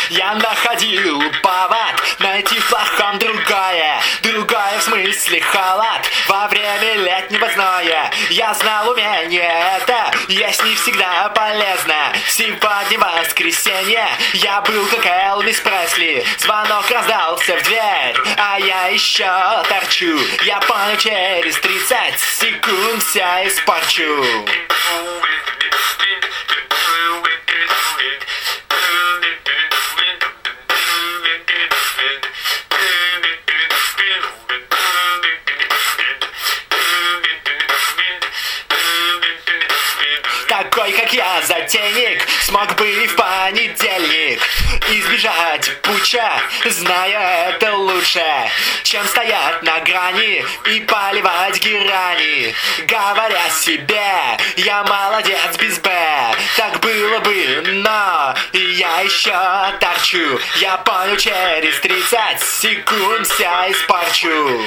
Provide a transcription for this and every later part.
Я находил повод найти в плохом другое в смысле халат. Во время летнего зноя я знал умение это, есть не всегда полезно. Сегодня воскресенье, я был как Элвис Пресли. Звонок раздался в дверь, а я еще торчу. Я понял, через 30 секунд вся испорчу. Такой, как я, затейник, смог бы и в понедельник избежать путча, зная это лучше, чем стоять на грани и поливать герани, говоря себе, я молодец без Б. Так было бы, но я еще торчу. Я понял, через 30 секунд вся испорчу.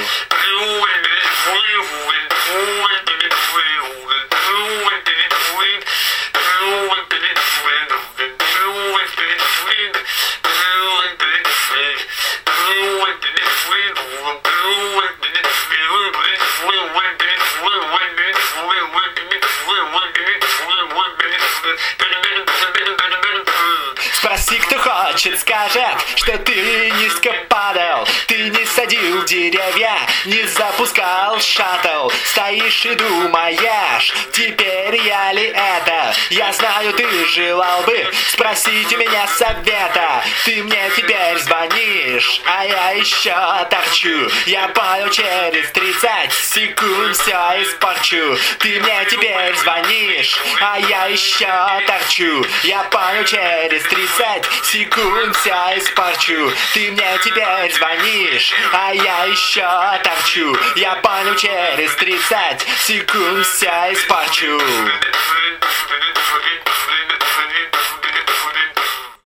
Спроси, кто хочет, скажет, что ты низко падал, ты не садил деревья, не запускал шаттл. Стоишь и думаешь, теперь я ли это? Я знаю, ты желал бы спросить у меня совета. Ты мне теперь звонишь, а я еще торчу. Я понял, через 30 секунд все испорчу. Ты мне теперь звонишь, а я еще торчу. Я понял, через 30 секунд все испорчу. Ты мне теперь звонишь, а я еще торчу. Я понял, через 30 секунд все испорчу.